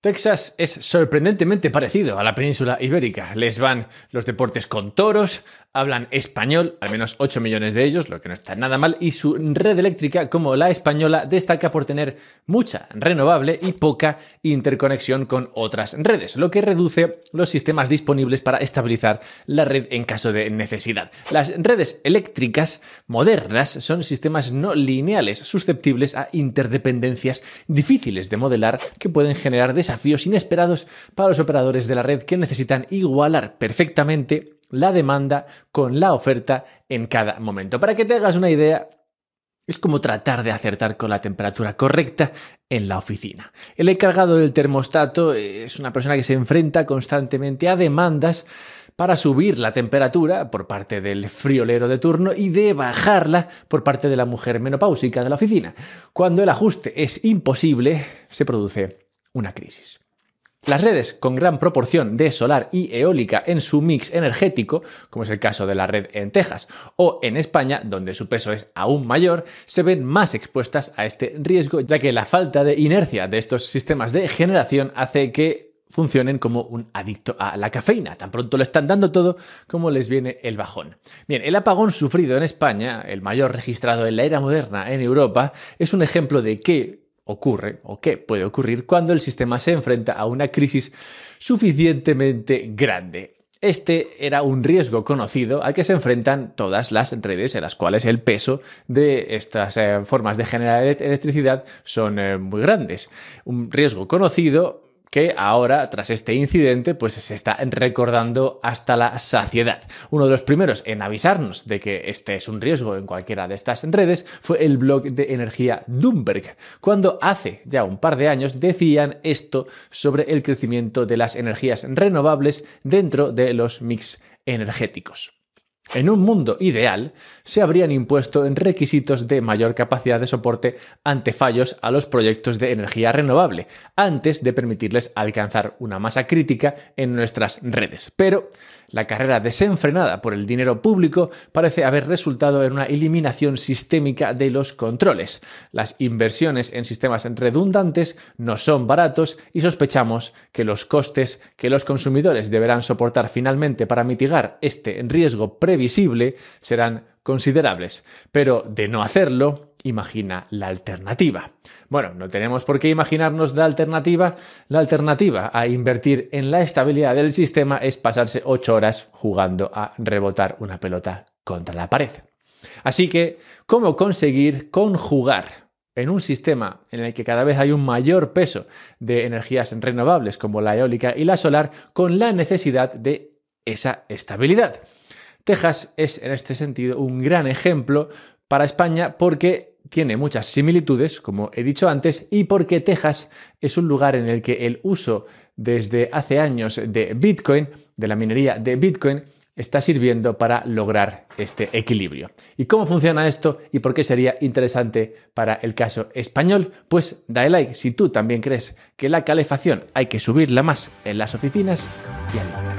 Texas es sorprendentemente parecido a la península ibérica. Les van los deportes con toros, hablan español, al menos 8 millones de ellos, lo que no está nada mal, y su red eléctrica, como la española, destaca por tener mucha renovable y poca interconexión con otras redes, lo que reduce los sistemas disponibles para estabilizar la red en caso de necesidad. Las redes eléctricas modernas son sistemas no lineales, susceptibles a interdependencias difíciles de modelar que pueden generar desafíos inesperados para los operadores de la red que necesitan igualar perfectamente la demanda con la oferta en cada momento. Para que te hagas una idea, es como tratar de acertar con la temperatura correcta en la oficina. El encargado del termostato es una persona que se enfrenta constantemente a demandas para subir la temperatura por parte del friolero de turno y de bajarla por parte de la mujer menopáusica de la oficina. Cuando el ajuste es imposible, se produce una crisis. Las redes con gran proporción de solar y eólica en su mix energético, como es el caso de la red en Texas o en España, donde su peso es aún mayor, se ven más expuestas a este riesgo, ya que la falta de inercia de estos sistemas de generación hace que funcionen como un adicto a la cafeína. Tan pronto le están dando todo como les viene el bajón. Bien, el apagón sufrido en España, el mayor registrado en la era moderna en Europa, es un ejemplo de qué ocurre o qué puede ocurrir cuando el sistema se enfrenta a una crisis suficientemente grande. Este era un riesgo conocido al que se enfrentan todas las redes en las cuales el peso de estas formas de generar electricidad son muy grandes. Un riesgo conocido que ahora, tras este incidente, pues se está recordando hasta la saciedad. Uno de los primeros en avisarnos de que este es un riesgo en cualquiera de estas redes fue el blog de energía Bloomberg, cuando hace ya un par de años decían esto sobre el crecimiento de las energías renovables dentro de los mix energéticos. En un mundo ideal, se habrían impuesto requisitos de mayor capacidad de soporte ante fallos a los proyectos de energía renovable, antes de permitirles alcanzar una masa crítica en nuestras redes. Pero la carrera desenfrenada por el dinero público parece haber resultado en una eliminación sistémica de los controles. Las inversiones en sistemas redundantes no son baratos y sospechamos que los costes que los consumidores deberán soportar finalmente para mitigar este riesgo previsible serán considerables. Pero de no hacerlo, imagina la alternativa. Bueno, no tenemos por qué imaginarnos la alternativa. La alternativa a invertir en la estabilidad del sistema es pasarse 8 horas jugando a rebotar una pelota contra la pared. Así que, ¿cómo conseguir conjugar en un sistema en el que cada vez hay un mayor peso de energías renovables como la eólica y la solar con la necesidad de esa estabilidad? Texas es en este sentido un gran ejemplo para España porque tiene muchas similitudes, como he dicho antes, y porque Texas es un lugar en el que el uso desde hace años de Bitcoin, de la minería de Bitcoin, está sirviendo para lograr este equilibrio. ¿Y cómo funciona esto y por qué sería interesante para el caso español? Pues dale like si tú también crees que la calefacción hay que subirla más en las oficinas y hazlo.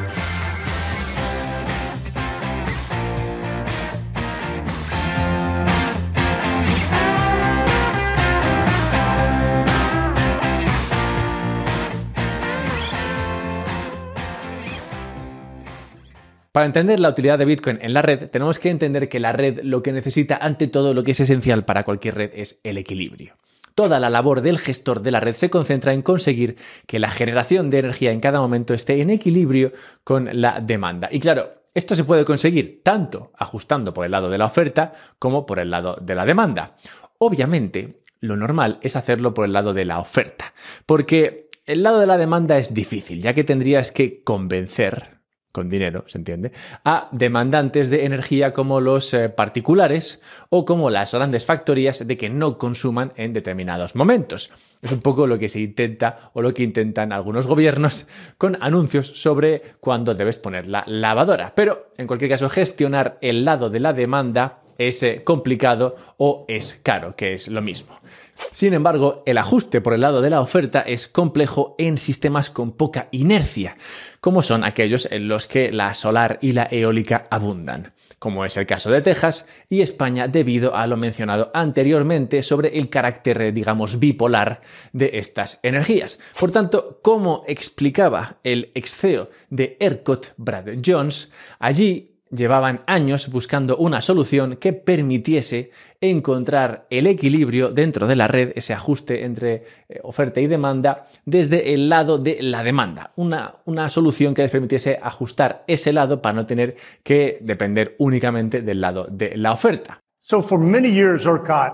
Para entender la utilidad de Bitcoin en la red, tenemos que entender que la red lo que necesita ante todo, lo que es esencial para cualquier red, es el equilibrio. Toda la labor del gestor de la red se concentra en conseguir que la generación de energía en cada momento esté en equilibrio con la demanda. Y claro, esto se puede conseguir tanto ajustando por el lado de la oferta como por el lado de la demanda. Obviamente, lo normal es hacerlo por el lado de la oferta, porque el lado de la demanda es difícil, ya que tendrías que convencer con dinero, ¿se entiende?, a demandantes de energía como los particulares o como las grandes factorías de que no consuman en determinados momentos. Es un poco lo que se intenta o lo que intentan algunos gobiernos con anuncios sobre cuándo debes poner la lavadora. Pero, en cualquier caso, gestionar el lado de la demanda es complicado o es caro, que es lo mismo. Sin embargo, el ajuste por el lado de la oferta es complejo en sistemas con poca inercia, como son aquellos en los que la solar y la eólica abundan, como es el caso de Texas y España debido a lo mencionado anteriormente sobre el carácter, digamos, bipolar de estas energías. Por tanto, como explicaba el ex CEO de ERCOT, Brad Jones, allí llevaban años buscando una solución que permitiese encontrar el equilibrio dentro de la red, ese ajuste entre oferta y demanda, desde el lado de la demanda. Una solución que les permitiese ajustar ese lado para no tener que depender únicamente del lado de la oferta. So for many years, ERCOT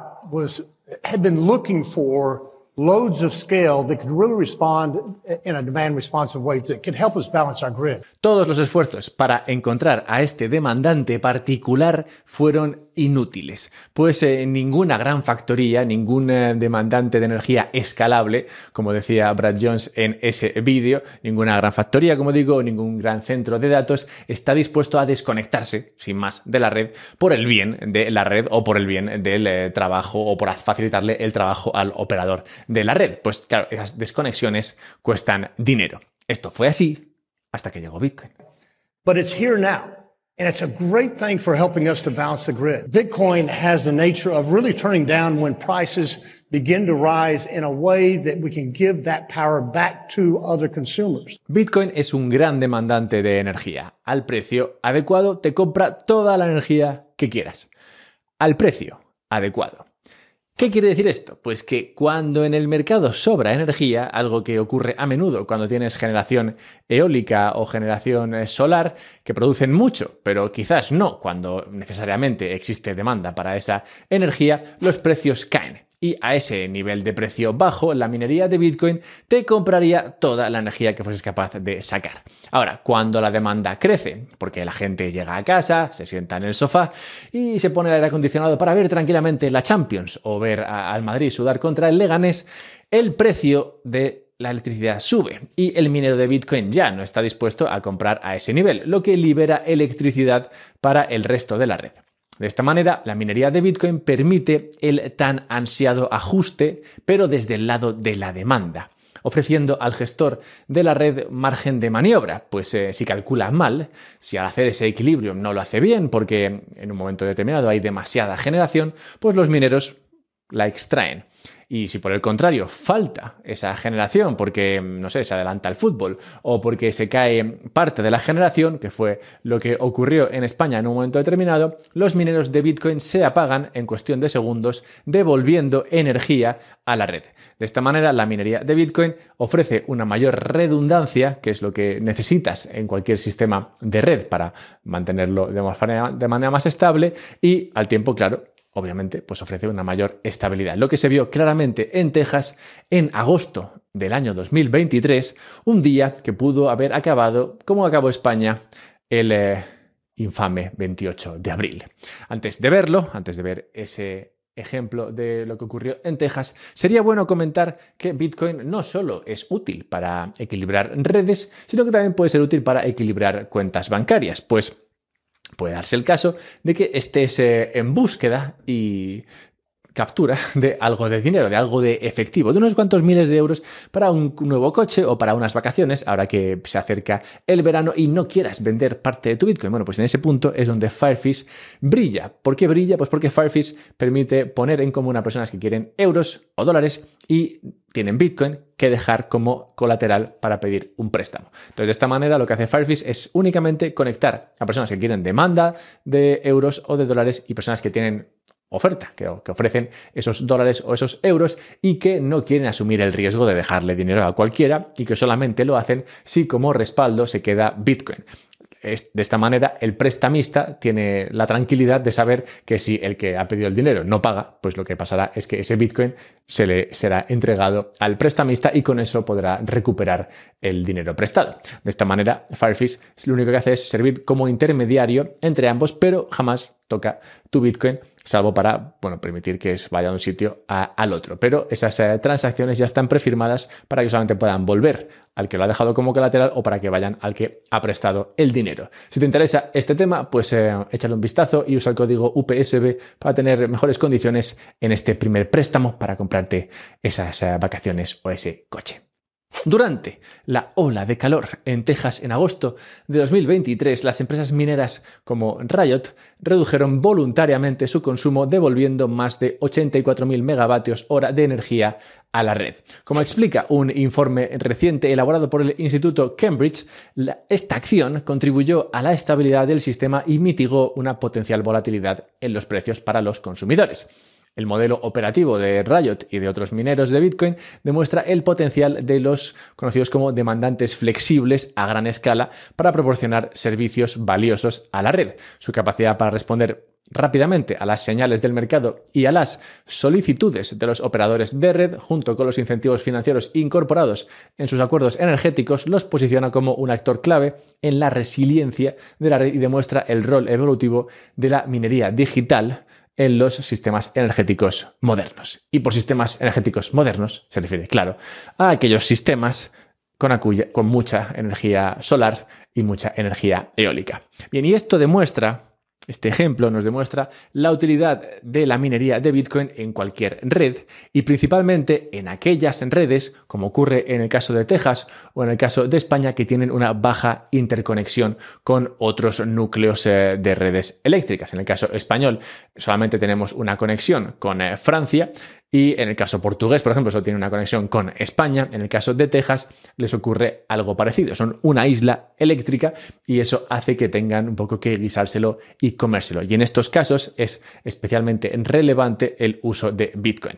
had been looking for loads of scale that could really respond in a demand responsive way that could help us balance our grid. Todos los esfuerzos para encontrar a este demandante particular fueron inútiles, pues ninguna gran factoría, ningún demandante de energía escalable, como decía Brad Jones en ese vídeo, ninguna gran factoría, como digo, ningún gran centro de datos está dispuesto a desconectarse, sin más, de la red por el bien de la red o por el bien del trabajo o por facilitarle el trabajo al operador de la red. Pues claro, esas desconexiones cuestan dinero. Esto fue así hasta que llegó Bitcoin. But it's here now. And it's a great thing for helping us to balance the grid. Bitcoin has the nature of really turning down when prices begin to rise in a way that we can give that power back to other consumers. Bitcoin es un gran demandante de energía. Al precio adecuado te compra toda la energía que quieras. Al precio adecuado. ¿Qué quiere decir esto? Pues que cuando en el mercado sobra energía, algo que ocurre a menudo cuando tienes generación eólica o generación solar, que producen mucho, pero quizás no cuando necesariamente existe demanda para esa energía, los precios caen. Y a ese nivel de precio bajo, la minería de Bitcoin te compraría toda la energía que fueses capaz de sacar. Ahora, cuando la demanda crece, porque la gente llega a casa, se sienta en el sofá y se pone el aire acondicionado para ver tranquilamente la Champions o ver al Madrid sudar contra el Leganés, el precio de la electricidad sube y el minero de Bitcoin ya no está dispuesto a comprar a ese nivel, lo que libera electricidad para el resto de la red. De esta manera, la minería de Bitcoin permite el tan ansiado ajuste, pero desde el lado de la demanda, ofreciendo al gestor de la red margen de maniobra, pues si calcula mal, si al hacer ese equilibrio no lo hace bien porque en un momento determinado hay demasiada generación, pues los mineros la extraen. Y si por el contrario falta esa generación porque, no sé, se adelanta el fútbol o porque se cae parte de la generación, que fue lo que ocurrió en España en un momento determinado, los mineros de Bitcoin se apagan en cuestión de segundos, devolviendo energía a la red. De esta manera, la minería de Bitcoin ofrece una mayor redundancia, que es lo que necesitas en cualquier sistema de red para mantenerlo de manera más estable y, al tiempo, claro, obviamente, pues ofrece una mayor estabilidad. Lo que se vio claramente en Texas en agosto del año 2023, un día que pudo haber acabado como acabó España el infame 28 de abril. Antes de verlo, antes de ver ese ejemplo de lo que ocurrió en Texas, sería bueno comentar que Bitcoin no solo es útil para equilibrar redes, sino que también puede ser útil para equilibrar cuentas bancarias, pues puede darse el caso de que estés en búsqueda y captura de algo de dinero, de algo de efectivo, de unos cuantos miles de euros para un nuevo coche o para unas vacaciones, ahora que se acerca el verano y no quieras vender parte de tu Bitcoin. Bueno, pues en ese punto es donde Firefish brilla. ¿Por qué brilla? Pues porque Firefish permite poner en común a personas que quieren euros o dólares y tienen Bitcoin que dejar como colateral para pedir un préstamo. Entonces, de esta manera, lo que hace Firefish es únicamente conectar a personas que quieren demanda de euros o de dólares y personas que tienen oferta, que ofrecen esos dólares o esos euros y que no quieren asumir el riesgo de dejarle dinero a cualquiera y que solamente lo hacen si como respaldo se queda Bitcoin. De esta manera, el prestamista tiene la tranquilidad de saber que si el que ha pedido el dinero no paga, pues lo que pasará es que ese Bitcoin se le será entregado al prestamista y con eso podrá recuperar el dinero prestado. De esta manera, Firefish lo único que hace es servir como intermediario entre ambos, pero jamás toca tu Bitcoin, salvo para, permitir que vaya de un sitio al otro. Pero esas transacciones ya están prefirmadas para que solamente puedan volver al que lo ha dejado como colateral o para que vayan al que ha prestado el dinero. Si te interesa este tema, pues échale un vistazo y usa el código UPSB para tener mejores condiciones en este primer préstamo para comprarte esas vacaciones o ese coche. Durante la ola de calor en Texas en agosto de 2023, las empresas mineras como Riot redujeron voluntariamente su consumo, devolviendo más de 84.000 megavatios hora de energía a la red. Como explica un informe reciente elaborado por el Instituto Cambridge, esta acción contribuyó a la estabilidad del sistema y mitigó una potencial volatilidad en los precios para los consumidores. El modelo operativo de Riot y de otros mineros de Bitcoin demuestra el potencial de los conocidos como demandantes flexibles a gran escala para proporcionar servicios valiosos a la red. Su capacidad para responder rápidamente a las señales del mercado y a las solicitudes de los operadores de red, junto con los incentivos financieros incorporados en sus acuerdos energéticos, los posiciona como un actor clave en la resiliencia de la red y demuestra el rol evolutivo de la minería digital en los sistemas energéticos modernos. Y por sistemas energéticos modernos se refiere, claro, a aquellos sistemas con mucha energía solar y mucha energía eólica. Bien, y este ejemplo nos demuestra la utilidad de la minería de Bitcoin en cualquier red y principalmente en aquellas redes, como ocurre en el caso de Texas o en el caso de España, que tienen una baja interconexión con otros núcleos de redes eléctricas. En el caso español solamente tenemos una conexión con Francia y en el caso portugués, por ejemplo, solo tiene una conexión con España. En el caso de Texas les ocurre algo parecido. Son una isla eléctrica y eso hace que tengan un poco que guisárselo y comérselo. Y en estos casos es especialmente relevante el uso de Bitcoin.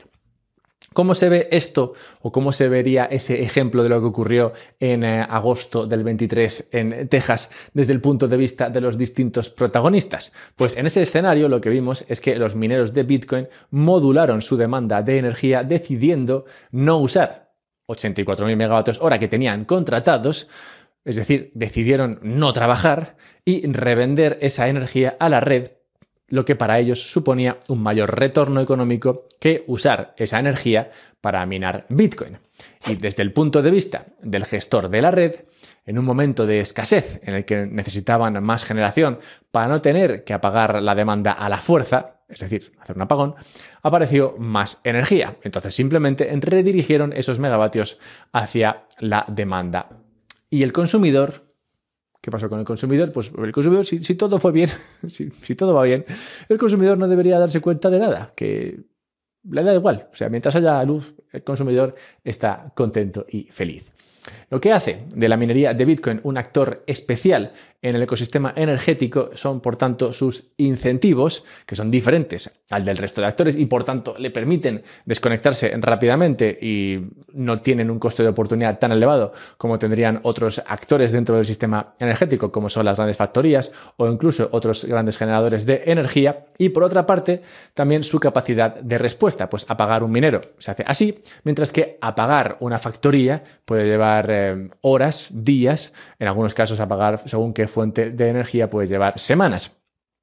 ¿Cómo se ve esto o cómo se vería ese ejemplo de lo que ocurrió en agosto del 23 en Texas desde el punto de vista de los distintos protagonistas? Pues en ese escenario lo que vimos es que los mineros de Bitcoin modularon su demanda de energía decidiendo no usar 84.000 megavatios hora que tenían contratados, es decir, decidieron no trabajar y revender esa energía a la red, lo que para ellos suponía un mayor retorno económico que usar esa energía para minar Bitcoin. Y desde el punto de vista del gestor de la red, en un momento de escasez en el que necesitaban más generación para no tener que apagar la demanda a la fuerza, es decir, hacer un apagón, apareció más energía. Entonces simplemente redirigieron esos megavatios hacia la demanda. Y el consumidor... ¿Qué pasó con el consumidor? Pues el consumidor, si todo fue bien, si todo va bien, el consumidor no debería darse cuenta de nada, que le da igual. O sea, mientras haya luz, el consumidor está contento y feliz. Lo que hace de la minería de Bitcoin un actor especial en el ecosistema energético son, por tanto, sus incentivos, que son diferentes al del resto de actores y, por tanto, le permiten desconectarse rápidamente y no tienen un coste de oportunidad tan elevado como tendrían otros actores dentro del sistema energético, como son las grandes factorías o incluso otros grandes generadores de energía. Y, por otra parte, también su capacidad de respuesta, pues apagar un minero se hace así, mientras que apagar una factoría puede llevar horas, días, en algunos casos apagar según qué fuente de energía puede llevar semanas.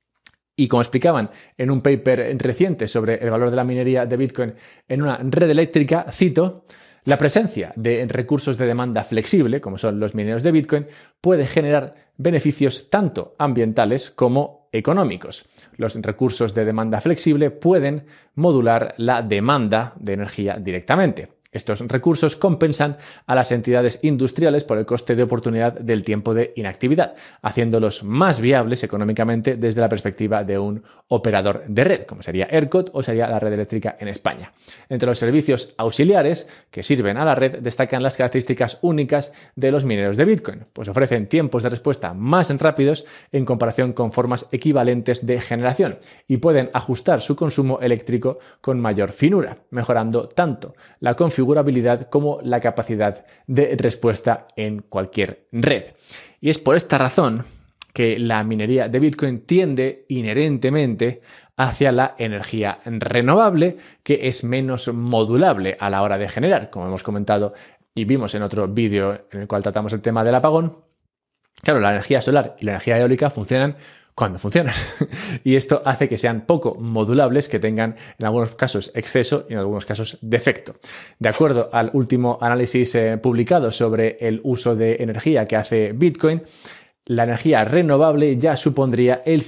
Y como explicaban en un paper reciente sobre el valor de la minería de Bitcoin en una red eléctrica, cito, la presencia de recursos de demanda flexible, como son los mineros de Bitcoin, puede generar beneficios tanto ambientales como económicos. Los recursos de demanda flexible pueden modular la demanda de energía directamente. Estos recursos compensan a las entidades industriales por el coste de oportunidad del tiempo de inactividad, haciéndolos más viables económicamente desde la perspectiva de un operador de red, como sería ERCOT o sería la red eléctrica en España. Entre los servicios auxiliares que sirven a la red destacan las características únicas de los mineros de Bitcoin, pues ofrecen tiempos de respuesta más rápidos en comparación con formas equivalentes de generación y pueden ajustar su consumo eléctrico con mayor finura, mejorando tanto la configuración como la capacidad de respuesta en cualquier red. Y es por esta razón que la minería de Bitcoin tiende inherentemente hacia la energía renovable, que es menos modulable a la hora de generar, como hemos comentado y vimos en otro vídeo en el cual tratamos el tema del apagón. Claro, la energía solar y la energía eólica funcionan cuando funcionan. Y esto hace que sean poco modulables, que tengan en algunos casos exceso y en algunos casos defecto. De acuerdo al último análisis publicado sobre el uso de energía que hace Bitcoin, la energía renovable ya supondría el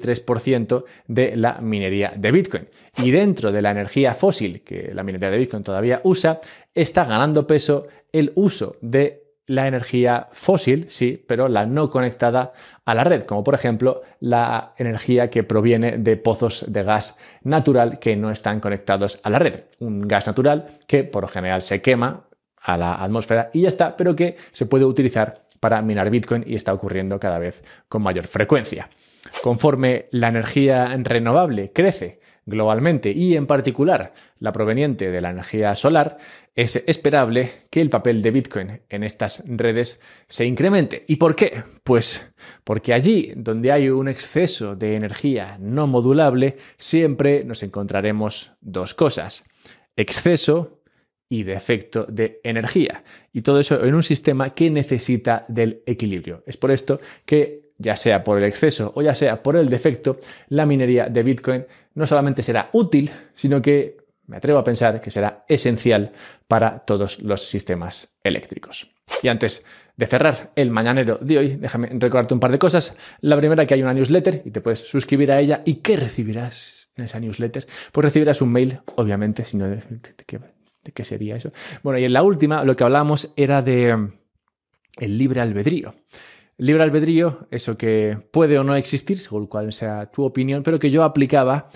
53% de la minería de Bitcoin. Y dentro de la energía fósil que la minería de Bitcoin todavía usa, está ganando peso el uso de la energía fósil, sí, pero la no conectada a la red, como por ejemplo la energía que proviene de pozos de gas natural que no están conectados a la red. Un gas natural que por lo general se quema a la atmósfera y ya está, pero que se puede utilizar para minar Bitcoin y está ocurriendo cada vez con mayor frecuencia. Conforme la energía renovable crece globalmente y en particular la proveniente de la energía solar, es esperable que el papel de Bitcoin en estas redes se incremente. ¿Y por qué? Pues porque allí donde hay un exceso de energía no modulable, siempre nos encontraremos dos cosas: exceso y defecto de energía. Y todo eso en un sistema que necesita del equilibrio. Es por esto que, ya sea por el exceso o ya sea por el defecto, la minería de Bitcoin no solamente será útil, sino que me atrevo a pensar que será esencial para todos los sistemas eléctricos. Y antes de cerrar el mañanero de hoy, déjame recordarte un par de cosas. La primera, que hay una newsletter y te puedes suscribir a ella. ¿Y qué recibirás en esa newsletter? Pues recibirás un mail, obviamente, si no, ¿de qué sería eso? Bueno, y en la última lo que hablábamos era de el libre albedrío. El libre albedrío, eso que puede o no existir, según cuál sea tu opinión, pero que yo aplicaba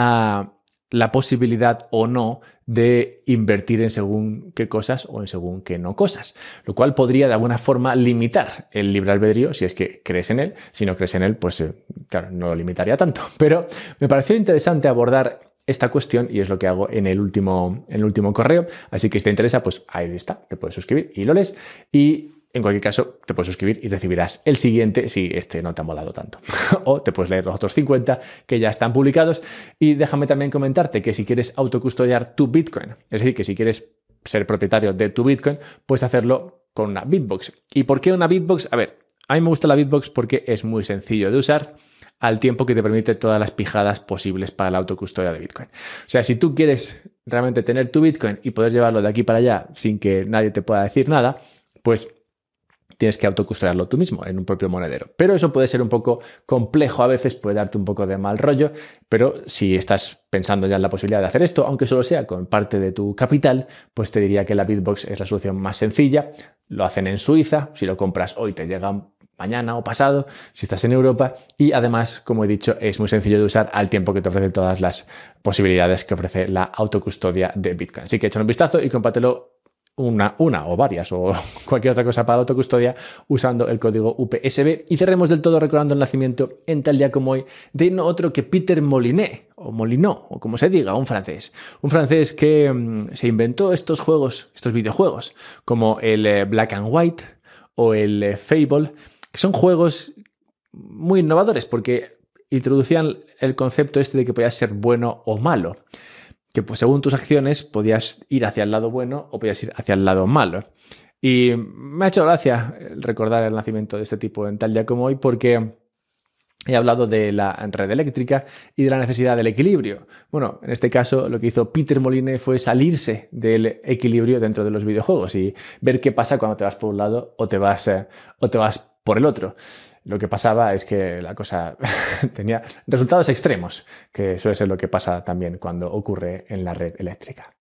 a la posibilidad o no de invertir en según qué cosas o en según qué no cosas, lo cual podría de alguna forma limitar el libre albedrío si es que crees en él. Si no crees en él, pues claro, no lo limitaría tanto. Pero me pareció interesante abordar esta cuestión y es lo que hago en el último correo. Así que si te interesa, pues ahí está, te puedes suscribir y lo lees. Y en cualquier caso, te puedes suscribir y recibirás el siguiente si este no te ha molado tanto. O te puedes leer los otros 50 que ya están publicados. Y déjame también comentarte que si quieres autocustodiar tu Bitcoin, es decir, que si quieres ser propietario de tu Bitcoin, puedes hacerlo con una Bitbox. ¿Y por qué una Bitbox? A ver, a mí me gusta la Bitbox porque es muy sencillo de usar, al tiempo que te permite todas las pijadas posibles para la autocustodia de Bitcoin. O sea, si tú quieres realmente tener tu Bitcoin y poder llevarlo de aquí para allá sin que nadie te pueda decir nada, pues tienes que autocustodiarlo tú mismo en un propio monedero. Pero eso puede ser un poco complejo a veces, puede darte un poco de mal rollo, pero si estás pensando ya en la posibilidad de hacer esto, aunque solo sea con parte de tu capital, pues te diría que la Bitbox es la solución más sencilla. Lo hacen en Suiza, si lo compras hoy te llega mañana o pasado, si estás en Europa, y además, como he dicho, es muy sencillo de usar al tiempo que te ofrece todas las posibilidades que ofrece la autocustodia de Bitcoin. Así que échale un vistazo y compártelo una o varias o cualquier otra cosa para la autocustodia usando el código UPSB. Y cerremos del todo recordando el nacimiento en tal día como hoy de no otro que Peter Molinet, o Molineux, o como se diga, un francés que se inventó estos videojuegos como el Black and White o el Fable, que son juegos muy innovadores porque introducían el concepto este de que podías ser bueno o malo, que pues según tus acciones podías ir hacia el lado bueno o podías ir hacia el lado malo. Y me ha hecho gracia recordar el nacimiento de este tipo en tal día como hoy porque he hablado de la red eléctrica y de la necesidad del equilibrio. Bueno, en este caso lo que hizo Peter Molinet fue salirse del equilibrio dentro de los videojuegos y ver qué pasa cuando te vas por un lado o te vas por el otro. Lo que pasaba es que la cosa tenía resultados extremos, que suele ser lo que pasa también cuando ocurre en la red eléctrica.